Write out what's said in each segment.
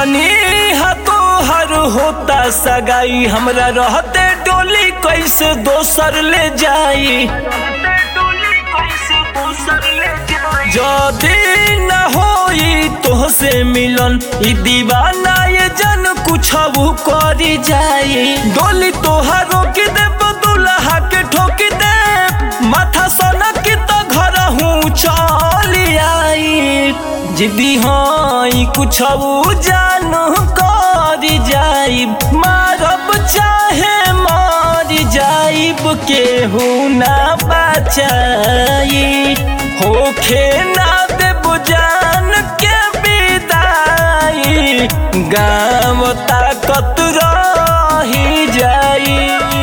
जननी हाथों हर होता सगाई हमरा रहते डोली कैसे दोसर ले जाई जदी न होई तोहसे मिलन ई दीवाना ये जन कुछ करी जाई डोली तोहार रोक दे दुल्हा के ठोक दे माथा सनक तो घर हूँ चली आई जिदी हाँ कुछ जानू करी जाई मारब चाहे मारी जाइब केहू ना बचाई होखे ना देब जान के विदाई गाँव ताकत रही जाई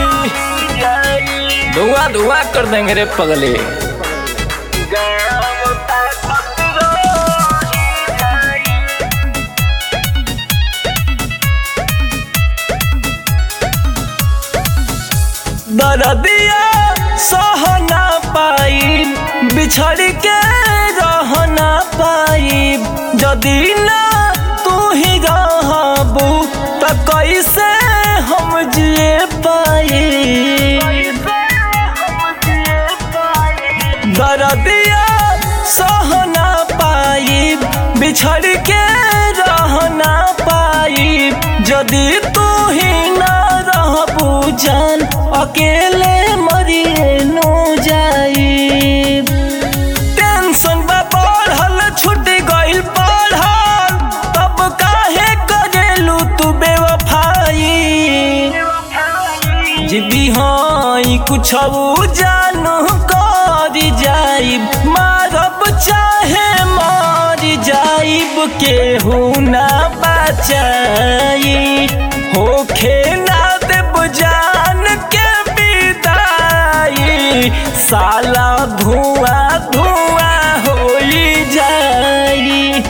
धुआं धुआं कर देंगे रे पगले दर्दिया सह ना पाई बिछड़ के रह ना पाई जदी ना तू ही रहबू त कैसे हम जिए पाई दर्दिया सह ना पाई बिछड़ के रह ना पाई जदी तू ही ना रहबू जान अकेले मरिए नो जाई टेंशन बा बढ़ल छूट गइल पढ़ल तब काहे करेलू तू बेवफाई जिदी हाँ कुछ जानू करी जाइब मारब चाहे मारी जाइब केहू ना बचाई होखे ना देब जान के विदाई साला धुआं धुआं होई जाई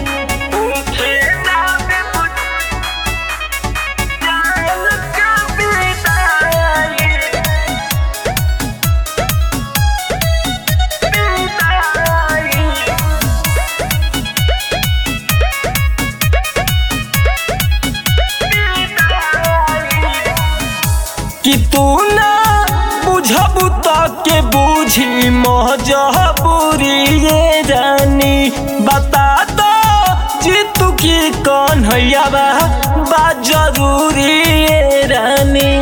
कि तू ना बुझबू के बुझी मजबूरी ये रानी बता दो जीतू की कन्हैया बा जरूरी ये रानी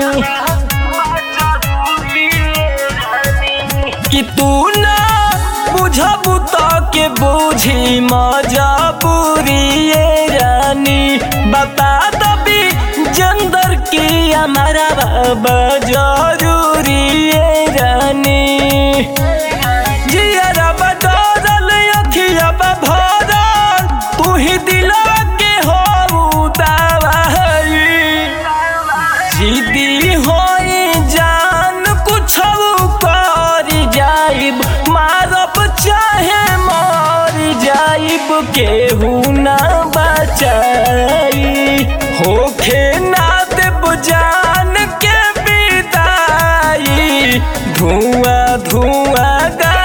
कि तू ना बुझबू के बुझी मजबूरी ये रानी बता दो भी जंदर की हमारा बाबा जरूरी ये रानी जियरा बदल अखिया भरल तू ही दिला के हो दवाई जिदी होई जान कुछ करी जाइब मारब चाहे मर जाइब केहू ना बचाई होखे ना देब जान के विदाई धुआं धुआं